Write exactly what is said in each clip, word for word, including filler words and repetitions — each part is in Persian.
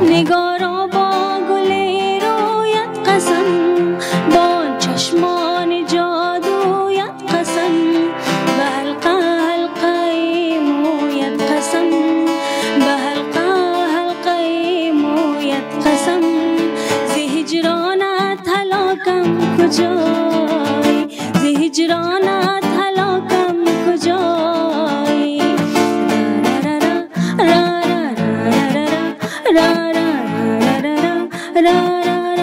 نگارا با گل رویت قسم، با چشمان جادویت قسم، به حلقه حلقه مویت قسم، به حلقه حلقه مویت قسم. ز هجرانت هلاکم کجای، ز هجرانت هلاکم کجای. را را را را را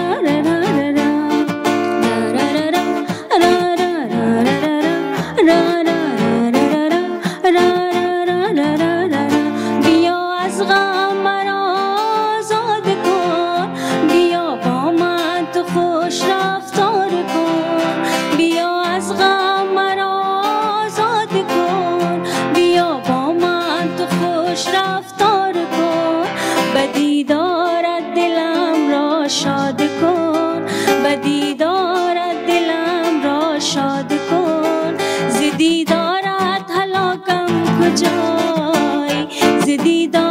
بیا از غم مرا آزاد کن، بیا با من تو خوش رفتار کن. بیا از غم مرا آزاد کن، بیا با من تو خوش رفتار کن. به دیدارت دلم را شاد کن، به دیدارت دلم را شاد کن. ز دیدارت هلاکم کجای، ز دیدارت